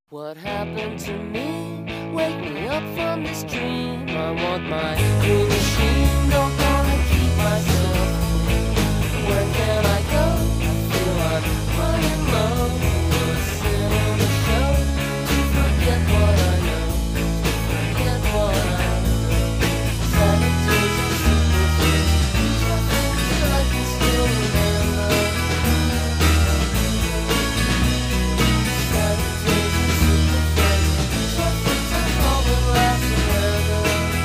What happened to me? Wake me up from this dream. I want my green machine. Don't wanna keep myself clean. Where can I go? I feel I'm running low. Listen on the show to forget what I know. Forget what I know. 7 days of superfood. That I can still remember. 7 days of superfood. Something all that lasts forever.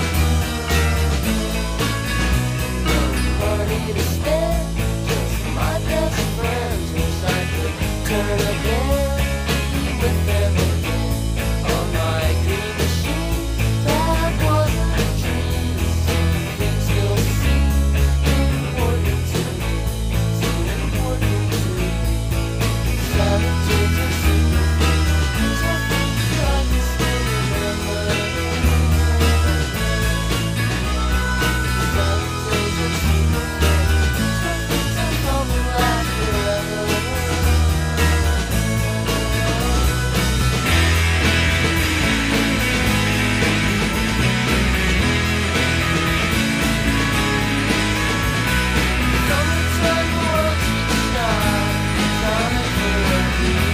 No money to spare, just my best friends. Wish I could turn again, be with them again. On my green machine, that wasn't a dream. Some things still seem important to me, seem important to me. 7 days of superfood, something I can still remember. 7 days of superfood, something all that lasts forever. Summertime world should shine, time for a new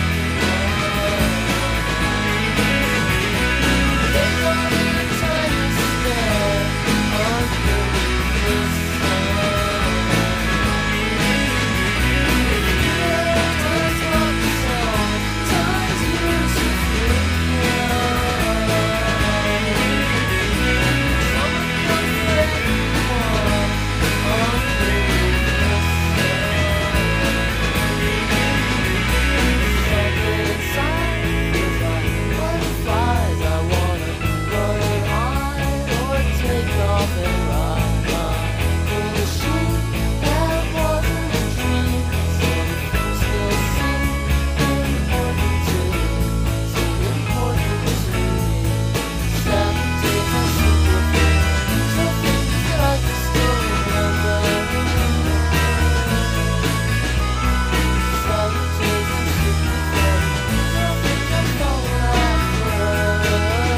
There's only a time to spare underneath the sun. Just like the song, time's yours to Summer comes for everyone underneath the Something inside feels like butterflies. I wanna run and hide or take off and ride my green machine. That wasn't a dream. Something still seem important to me. Seem important to me. 7 days of superfood. Something that I can still remember. 7 days of superfood. Something that's all that forever.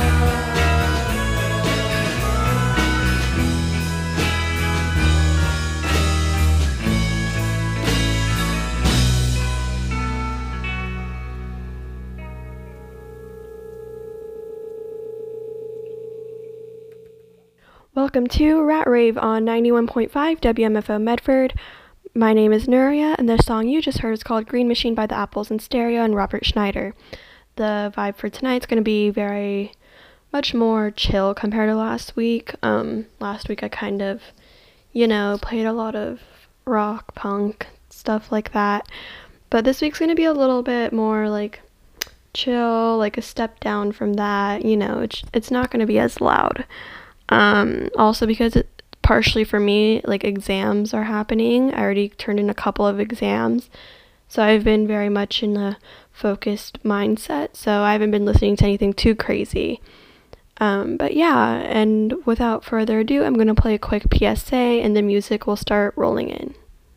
Welcome to Rat Rave on 91.5 WMFO Medford. My name is Nuria, and the song you just heard is called Green Machine by the Apples in Stereo and Robert Schneider. The vibe for tonight's going to be very much more chill compared to last week. Last week I kind of, played a lot of rock, punk, stuff like that. But this week's going to be a little bit more like chill, like a step down from that. It's not going to be as loud. Also because partially for me, like exams are happening. I already turned in a couple of exams, so I've been very much in a focused mindset, so I haven't been listening to anything too crazy. But yeah, and without further ado, I'm going to play a quick PSA and the music will start rolling in.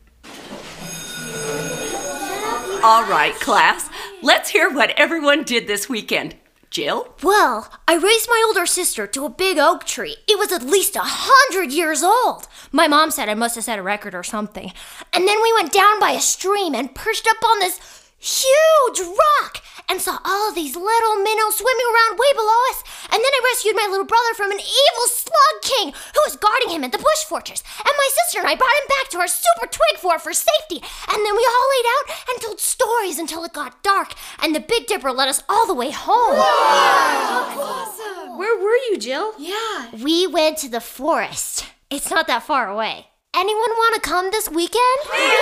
All right, class, let's hear what everyone did this weekend. Jill? Well, I raised my older sister to a big oak tree. It was at least 100 years old. My mom said I must have set a record or something. And then we went down by a stream and perched up on this huge rock and saw all of these little minnows swimming around way below us. And then I rescued my little brother from an evil slug king who was guarding him in the bush fortress. And my sister and I brought him back to our super twig fort for safety. And then we all laid out and told stories until it got dark. And the Big Dipper led us all the way home. Awesome. Where were you, Jill? Yeah. We went to the forest. It's not that far away. Anyone want to come this weekend?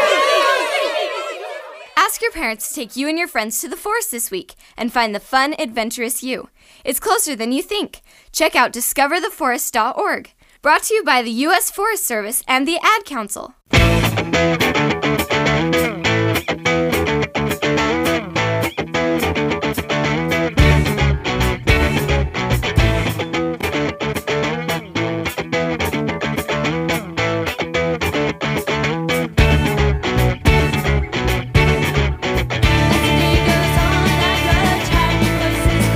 Ask your parents to take you and your friends to the forest this week and find the fun, adventurous you. It's closer than you think. Check out discovertheforest.org. Brought to you by the U.S. Forest Service and the Ad Council. As the day goes on, I grudge happy places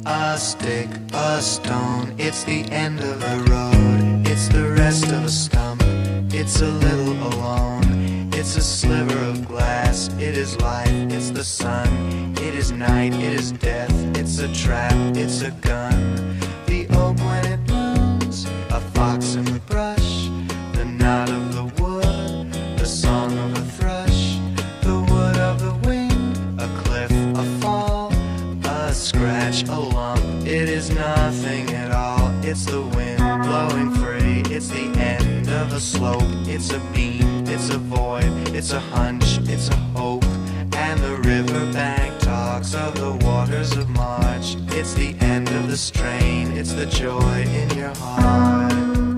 A stick, a stone, it's the end of the road. It's the rest of a stump, it's a little alone. It's a sliver of glass, it is life, it's the sun. It is night, it is death, it's a trap, it's a gun. The oak when it blooms, a fox in the brush. The knot of the wood, the song of a thrush. The wood of the wind, a cliff, a fall. A scratch, a lump, it is nothing at all. It's the wind blowing free, it's the end of a slope. It's a beam, it's a void, it's a hunch, it's a hope. And the riverbank talks of the waters of March. It's the end of the strain, it's the joy in your heart.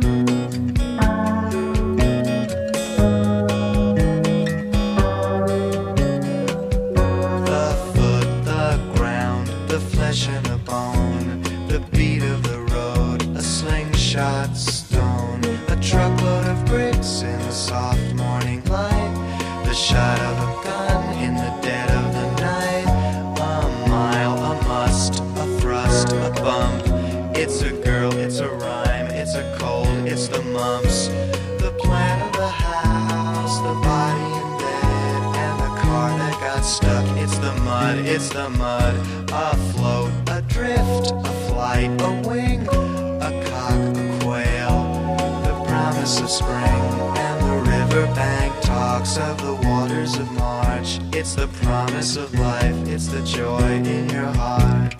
The foot, the ground, the flesh and the bone. The beat of the road, a slingshot stone. A truckload of bricks in the soft morning light. The shot of a gun in the dead of the night. A mile, a must, a thrust, a bump. It's a girl, it's a rhyme, it's a cold, it's the mumps. The plan of the house, the body in bed, and the car that got stuck. It's the mud, it's the mud. A float, adrift, a flight, a wing, a cock, a quail. The promise of spring, and the riverbank talks of the waters of March. It's the promise of life, it's the joy in your heart.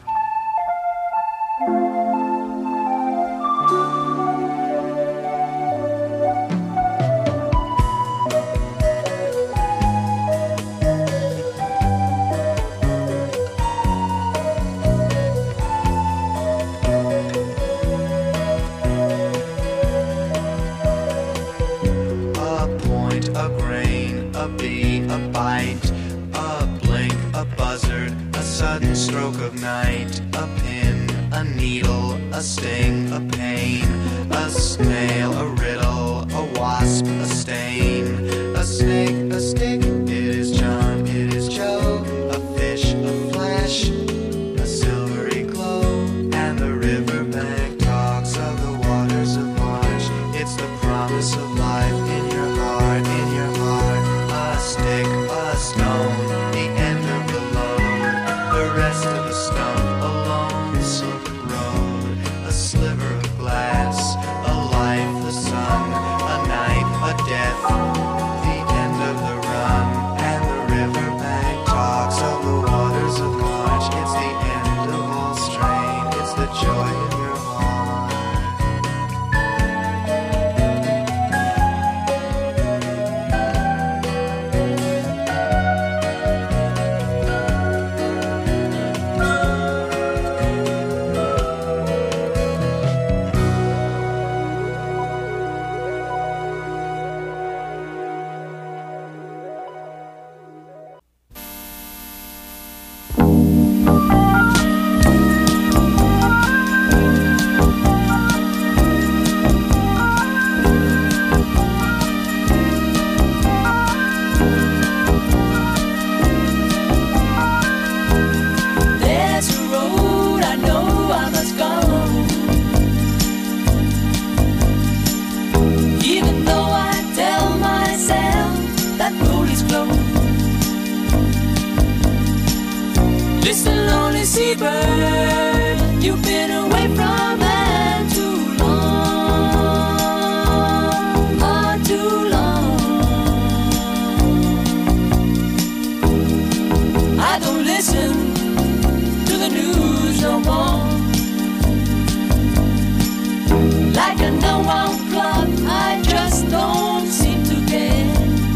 A grain, a bee, a bite, a blink, a buzzard, a sudden stroke of night, a pin, a needle, a sting, a pain, a snail, a riddle, a wasp, a stain, a snake, a stick, it is John, it is Joe, a fish, a flash, a silvery glow, and the riverbank talks of the waters of March. It's the promise of life in your heart, in your heart. A stick, a stone, the end of the load, the rest of a stump, a lonesome road. A sliver of glass, a life, the sun, a night, a death, the end of the run. And the riverbank talks of the waters of March. It's the end of all strain, it's the joy in your heart. There's a road I know I must go, even though I tell myself that road is closed. Listen, lonely seabird, you've been away from land too long, oh, too long. I don't listen to the news no more. Like a no-one clock, I just don't seem to care.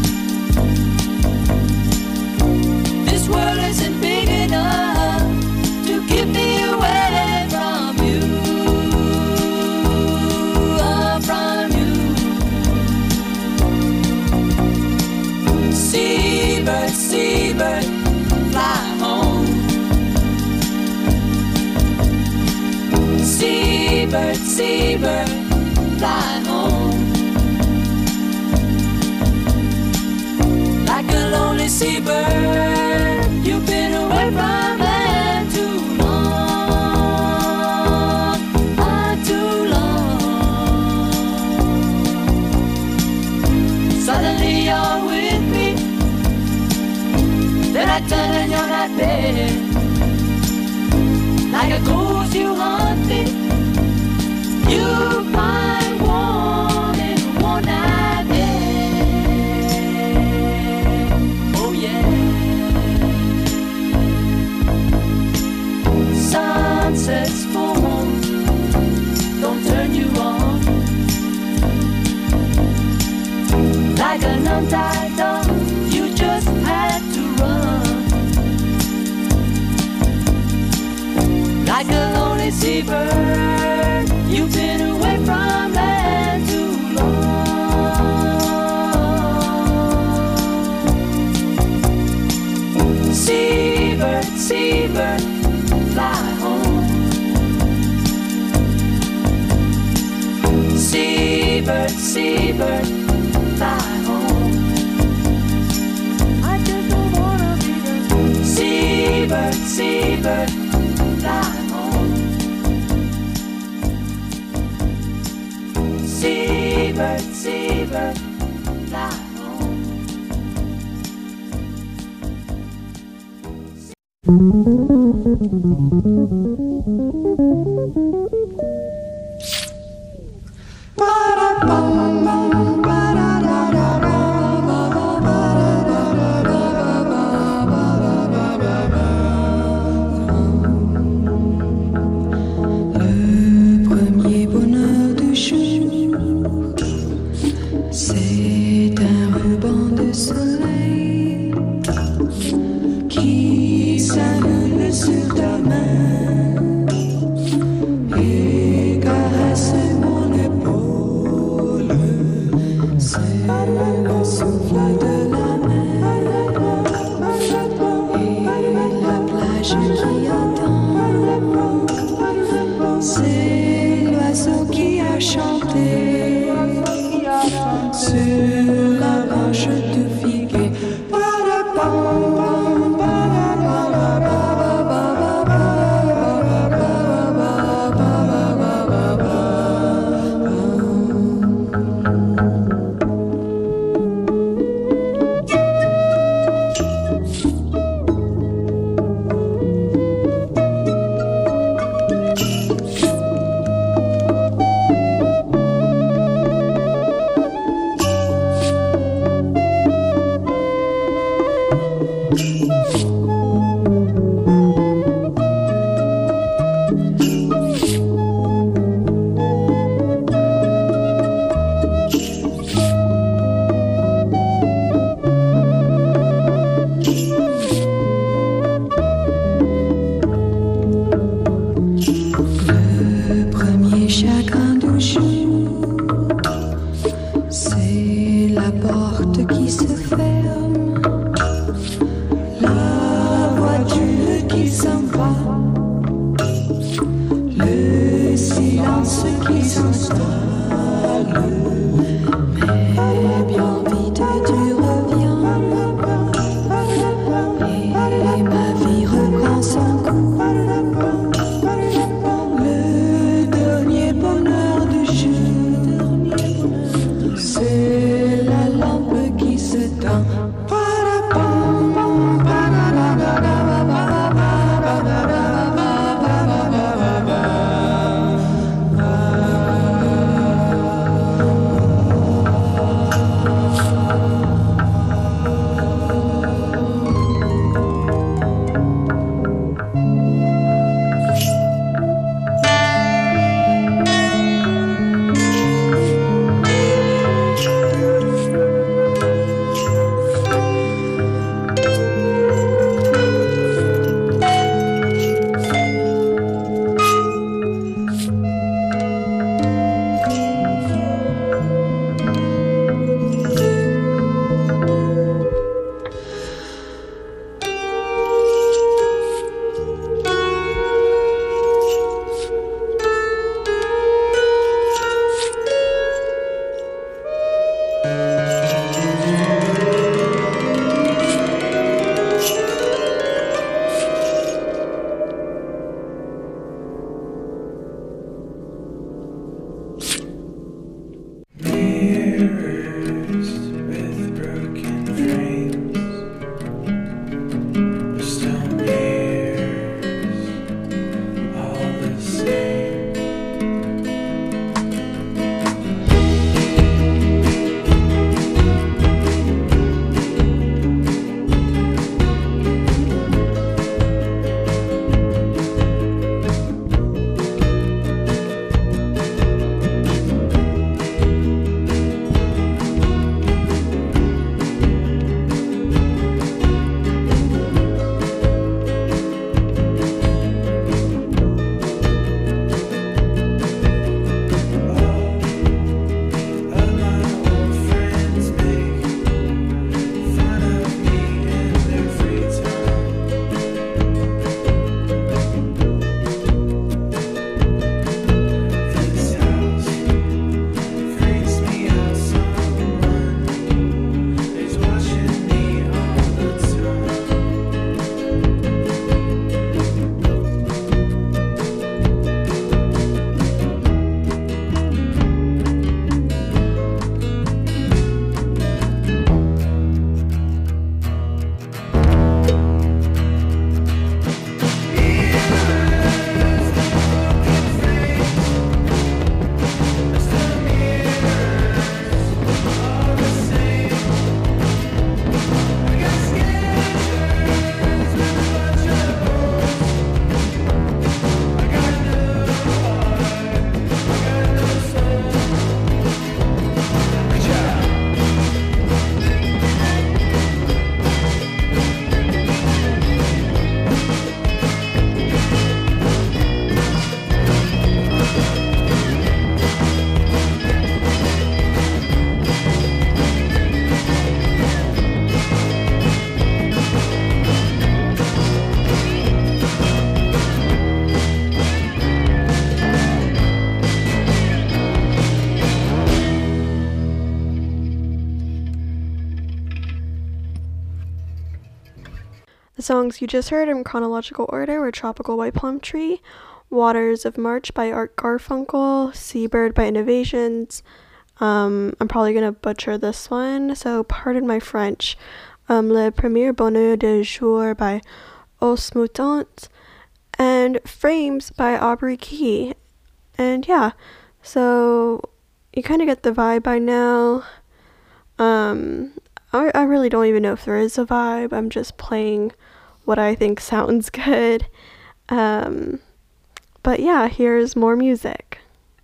This world isn't big enough to keep me away from you, oh, from you. Seabird, seabird, fly home. Seabird, seabird, fly home. Like a lonely seabird, you've been away from land too long. you're with me, then I turn and you're not there. Like a ghost you haunt me, you find warm in one night there. Oh yeah. Sunsets full moon don't turn you on. Like an untied dog, you just had to run. Like a lonely seabird, you've been away from land too long. Seabird, seabird, fly home. Seabird, seabird, fly home. I just don't wanna be the seabird, seabird, fly home. Seabird, seabird, fly home. C'est un ruban de soleil qui s'allume sur ta main et caresse mon épaule. C'est le souffle de la mer et la plage qui attend. C'est l'oiseau qui a chanté sur la branche de figuier. The songs you just heard in chronological order were Tropical White Plum Tree, Waters of March by Art Garfunkel, Seabird by Innovations. I'm probably going to butcher this one, so pardon my French. Le Premier Bonheur de Jour by Os Mutants, and Frames by Aubrey Key. And yeah, so you kind of get the vibe by now. I really don't even know if there is a vibe. I'm just playing what I think sounds good. But yeah, here's more music.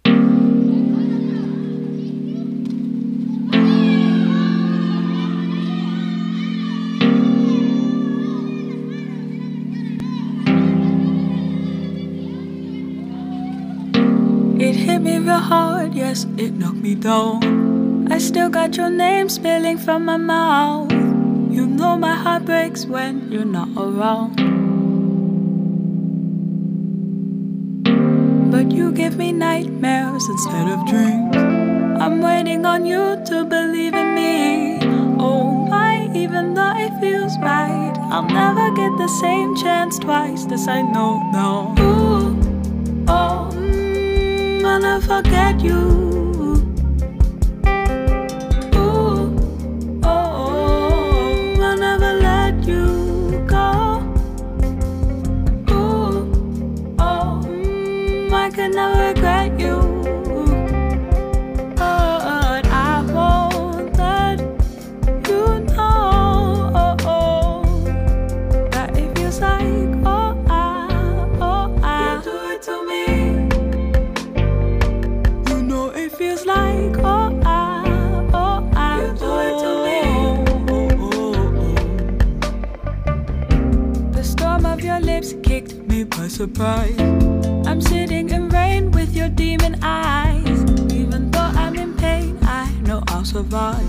It hit me real hard, yes, it knocked me down. I still got your name spilling from my mouth. You know my heart breaks when you're not around. But you give me nightmares instead of dreams. I'm waiting on you to believe in me. Oh my, even though it feels right, I'll never get the same chance twice. This I know now. Ooh, oh, I'll never forget you. I can never regret you. But I won't let you know that it feels like you do it to me. You know it feels like you do it to me. The storm of your lips kicked me by surprise. I'm sitting in rain with your demon eyes. Even though I'm in pain, I know I'll survive.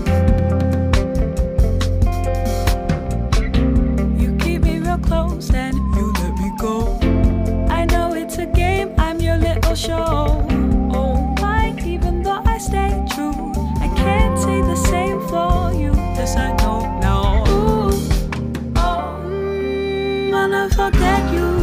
You keep me real close and you let me go. I know it's a game, I'm your little show. Oh my, even though I stay true, I can't say the same for you. This I don't know. Ooh, oh, I'll never forget you.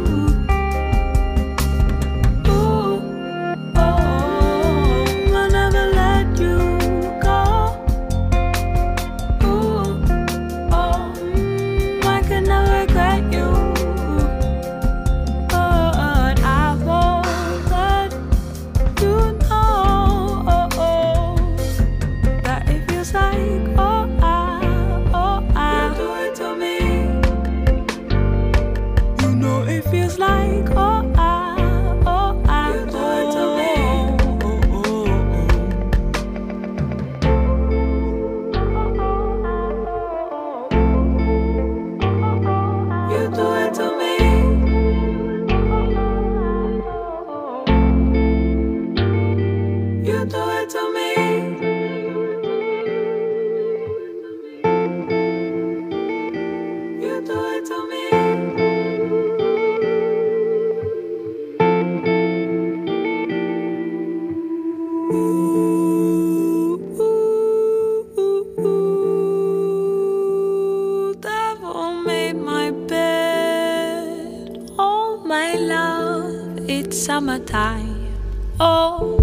Summertime, oh,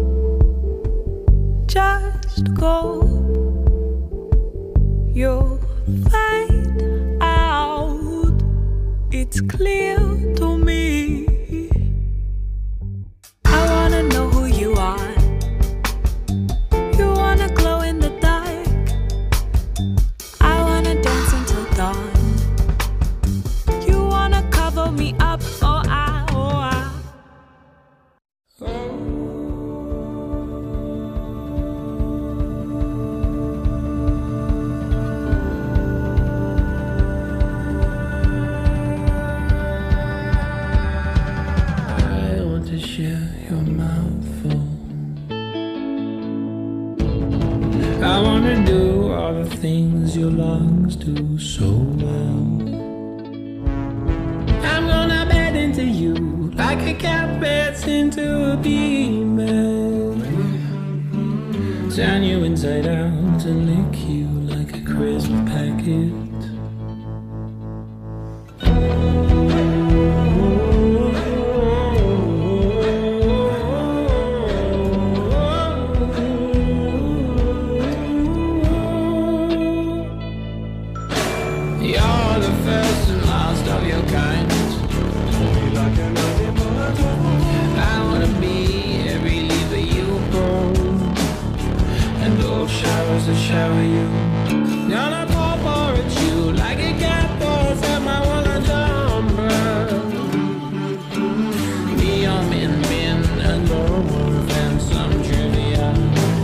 just go. You'll find out. It's clear to me. I wanna know who you are. You wanna glow in the dark. I wanna dance until dawn. You wanna cover me up, oh I. I wanna do all the things your lungs do so well. I'm gonna bed into you like a cat beds into a female. Turn you inside out and lick you like a crisp packet. You're the first and last of your kind. I wanna be every leaf that you pull, and those showers that shower you. Gonna pour at you like a cat pours at my one jumper. Me, I'm in and more than some trivia.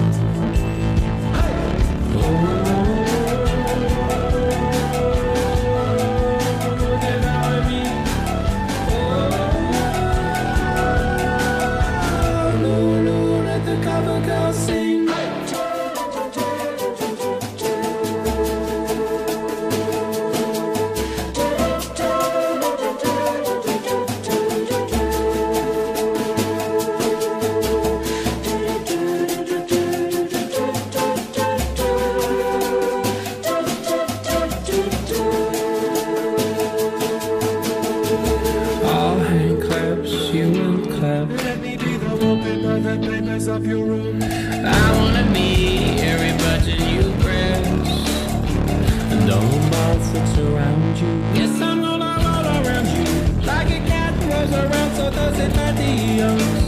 All hand claps, you will clap. Let me be the wallpaper that brightens up your room. I wanna be every button you press, and all my tricks around you. Yes, I'm gonna roll around you like a cat rolls around, so does it Matthias.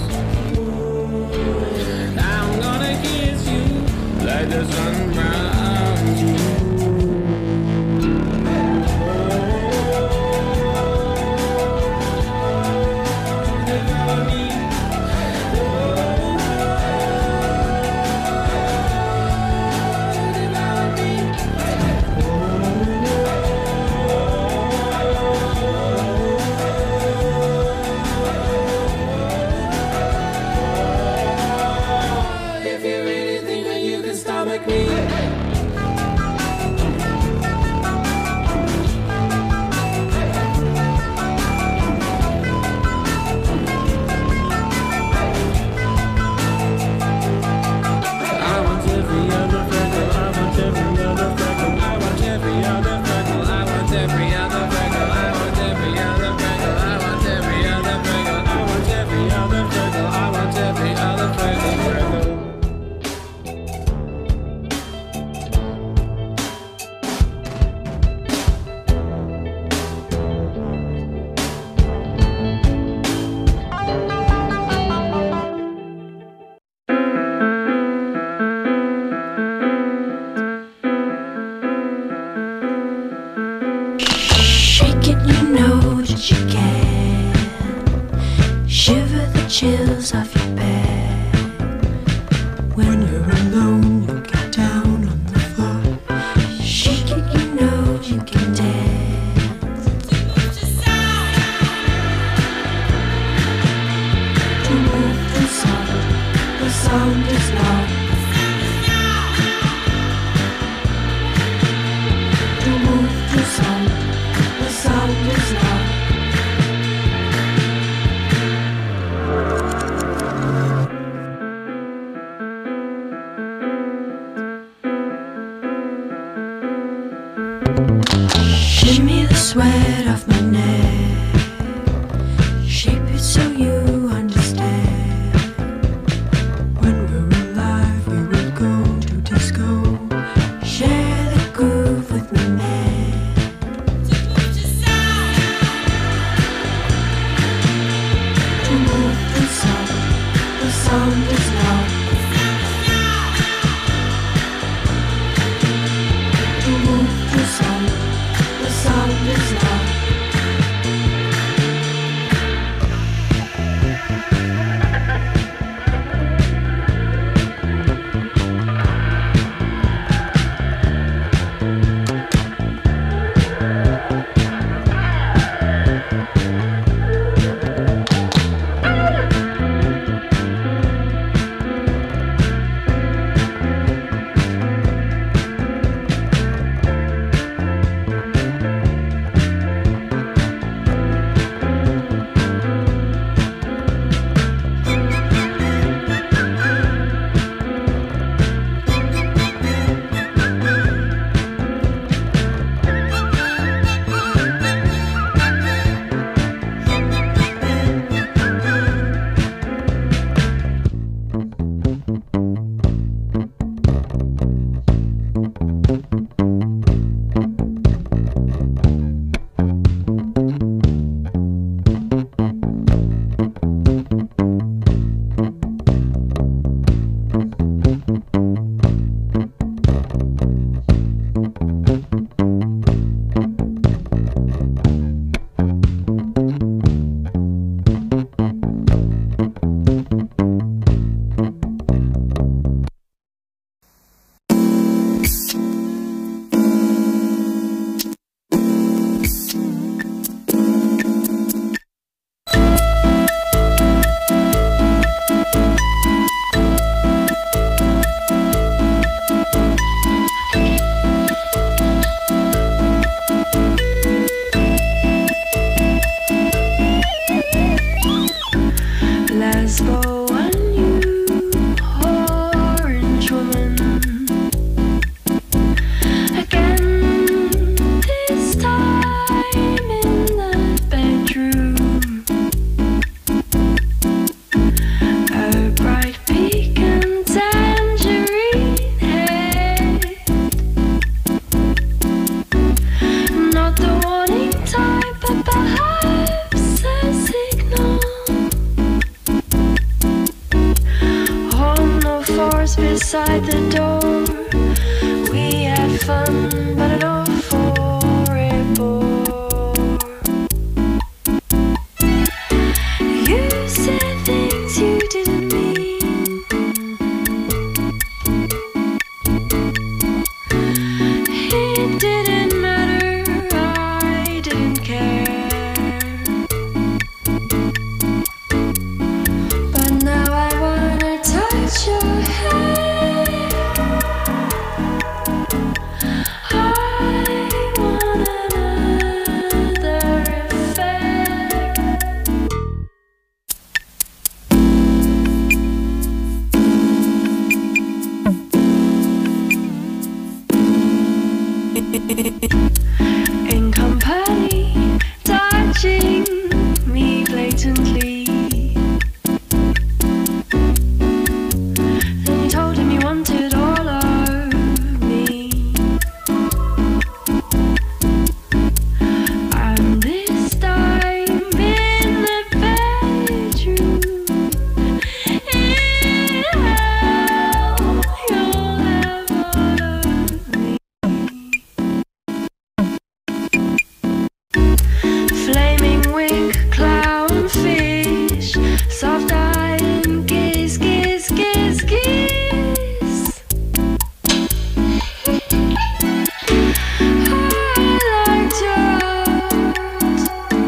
I'm gonna kiss you like the sun around you. If you really think that you can stomach me, I want every other freckle, I want every other freckle, I want every other freckle, I want every other freckle, I want every other freckle, I want every other freckle, I want every other freckle, I want every other freckle. Shake it, you know that you can. Shiver the chills off your back. When you're alone, you get down on the floor. Shake it, you know you can dance. To move the sound is loud. To move the sound is loud. Shimmy the sweat off my neck. Shape it so you understand. When we're alive, we will go to disco. Share the groove with me, man. To move the sound is loud. To move the sound is loud. the warning type, but perhaps a signal. On all fours beside the door, we had fun, but an awful bore. You said things you didn't mean. It didn't matter, I didn't care. But now I wanna touch your hair. I want another affair. In company, touching me blatantly. Then you told him you wanted all of me. And this time in the bedroom, in hell, you'll have all of me. Flaming wick, clownfish, soft-eyed and kiss, kiss, kiss, kiss. I liked yours.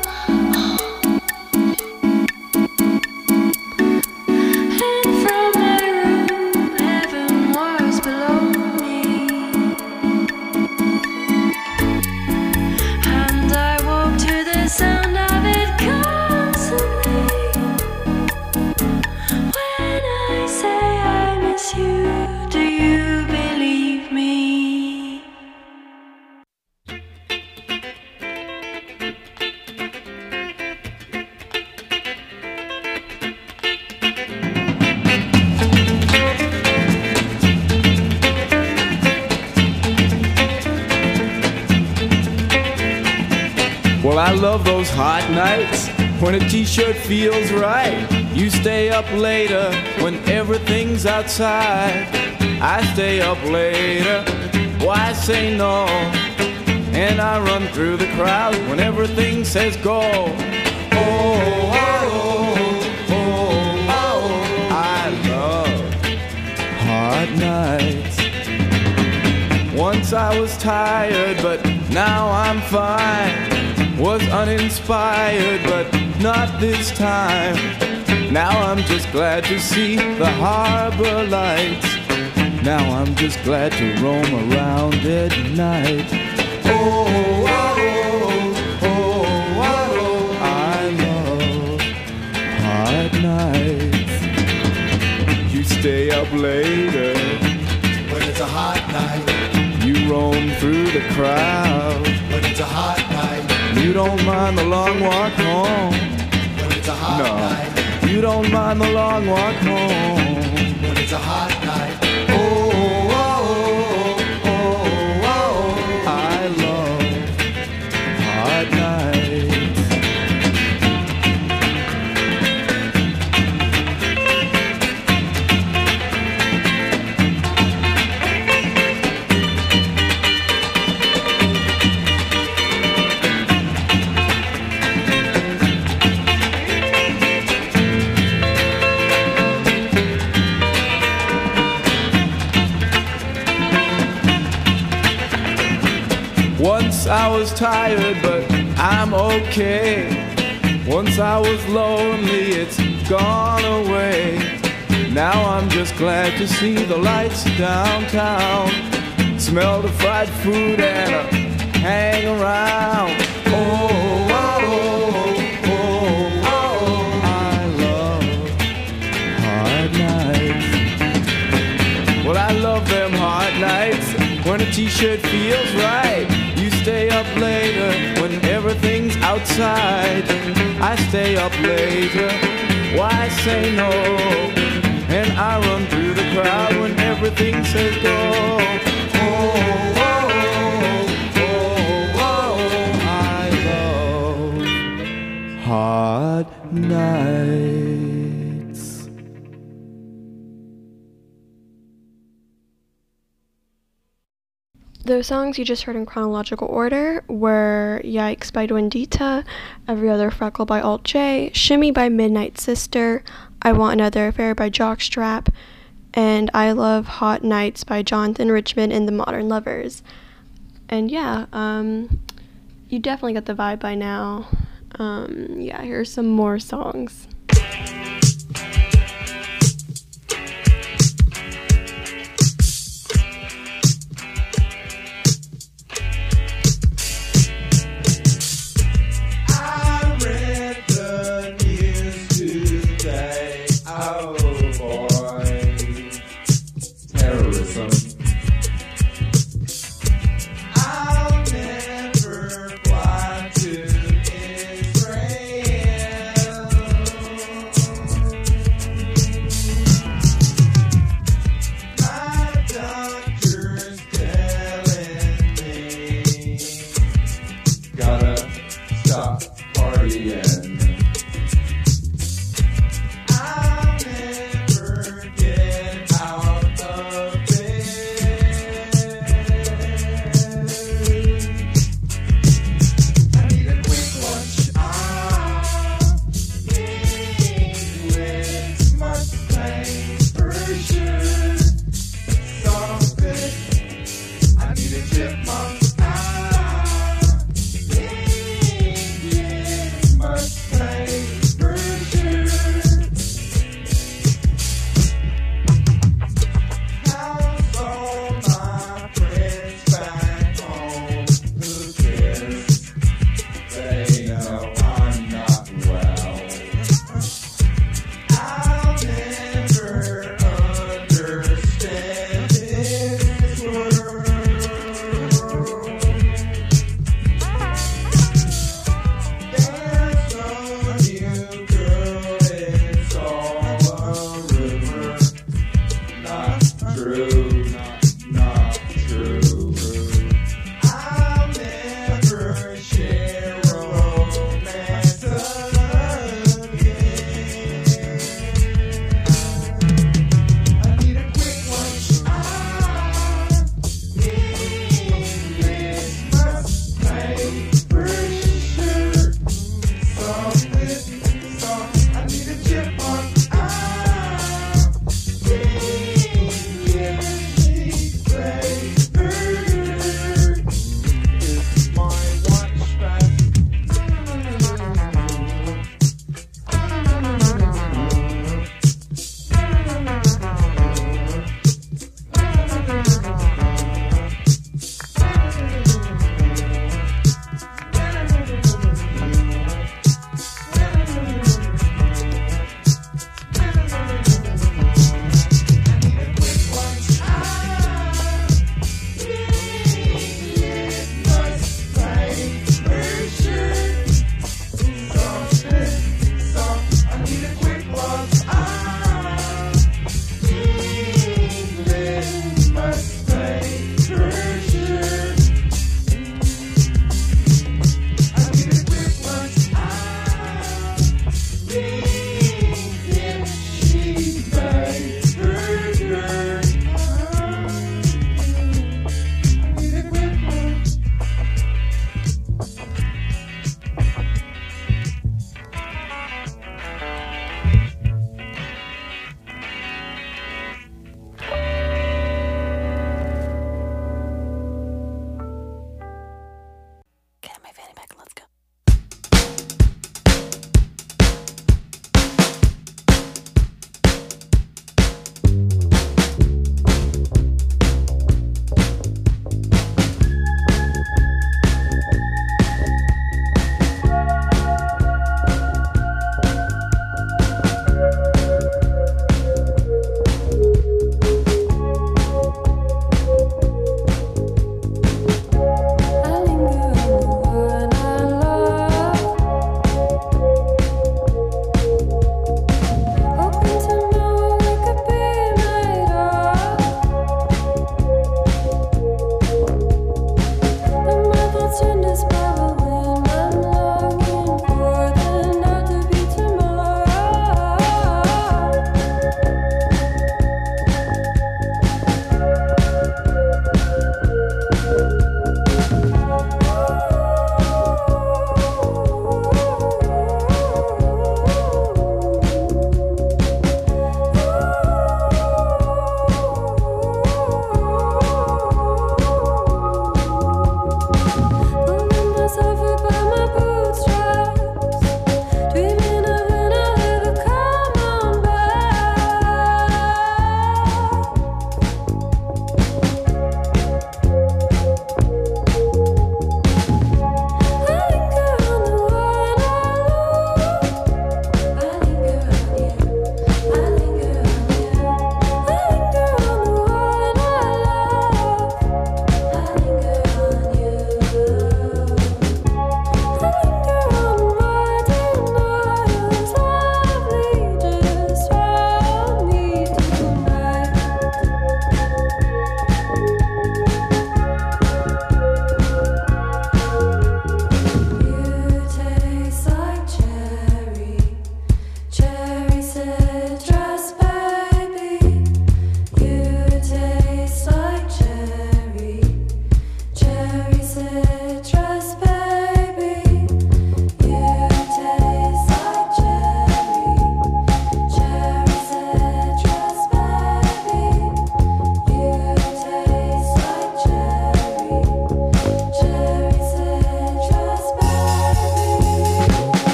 And from my room, heaven was below me. And I woke to the sound of it constantly. When I say I miss you, do you believe me? Well, I love those hot nights when a t-shirt feels right. You stay up later when everything's outside. I stay up later, why say no? And I run through the crowd when everything says go. Oh, oh, oh, oh, oh. I love hot nights. Once I was tired, but now I'm fine. Was uninspired, but not this time. Now I'm just glad to see the harbor lights. Now I'm just glad to roam around at night. Oh, oh, oh, oh, oh, I love hot nights. You stay up later When it's a hot night, you roam through the crowd. when it's a hot night, You don't mind the long walk home. when it's a hot No, night, you don't mind the long walk home. when it's a hot night. Oh, oh, oh, oh, oh, I love hot nights. Once I was tired, but I'm okay. Once I was lonely, it's gone away. Now I'm just glad to see the lights downtown. Smell the fried food and hang around. Oh, oh, oh, oh, oh, I love hot nights. Well, I love them hot nights when a t-shirt feels right. You stay up later when everything's outside. I stay up later, why say no? And I run through the crowd when everything says go. Oh, oh, oh, oh, oh, Those songs you just heard in chronological order were Yikes by Dwendita, Every Other Freckle by Alt J, Shimmy by Midnight Sister, I Want Another Affair by Jockstrap, and I Love Hot Nights by Jonathan Richman and the Modern Lovers. And yeah, you definitely got the vibe by now. Yeah, here's some more songs.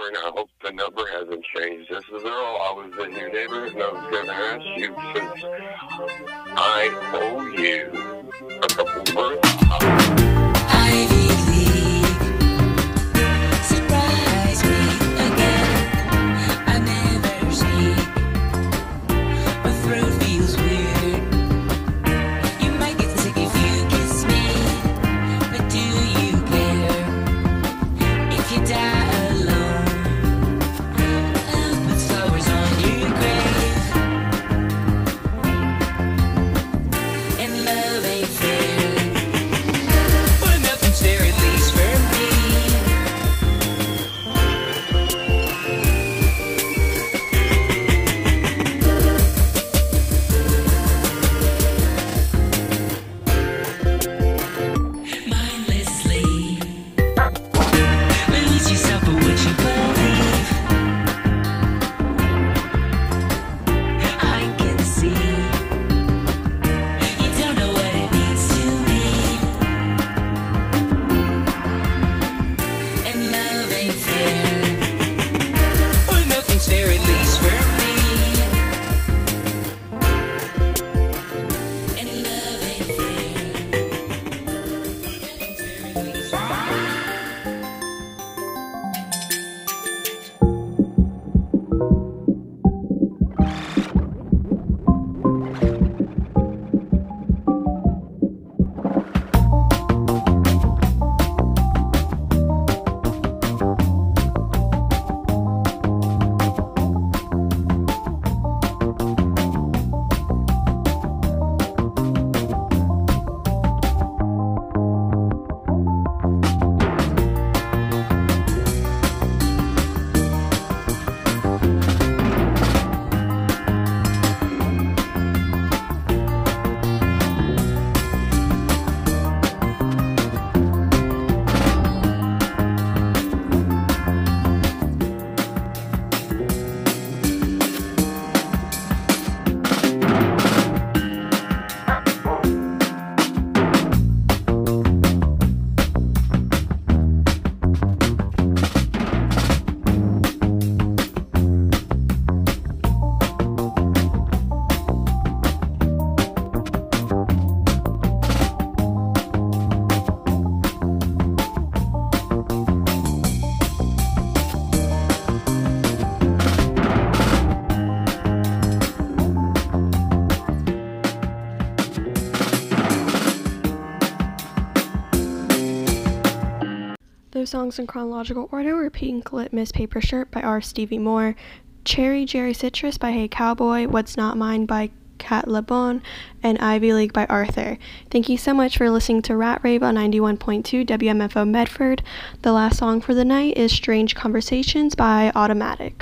and I hope the number hasn't changed. This is Earl. I was in your neighborhood, and I was going to ask you, since I owe you a couple words. Ivy League, surprise me again. I never speak. My throat feels weird. You might get sick if you kiss me, but do you care if you die alone? I'll put flowers on your grave, and love ain't fair. But nothing's fair, at least for me. Mindlessly lose yourself for what you believe. I can see you don't know what it means to me, and love ain't fair. Well, nothing's fair, at least for me, and love ain't fair. Nothing's fair, at least for me. Those songs in chronological order were Pink Litmus Paper Shirt by R. Stevie Moore, Cherry Jerry Citrus by Hey Cowboy, What's Not Mine by Cat LeBon, and Ivy League by Arthur. Thank you so much for listening to Rat Rave on 91.2 WMFO Medford. The last song for the night is Strange Conversations by Automatic.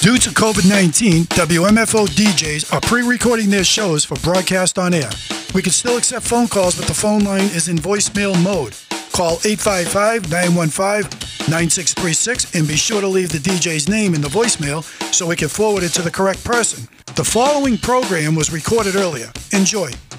Due to COVID-19, WMFO DJs are pre-recording their shows for broadcast on air. We can still accept phone calls, but the phone line is in voicemail mode. Call 855-915-9636 and be sure to leave the DJ's name in the voicemail so we can forward it to the correct person. The following program was recorded earlier. Enjoy.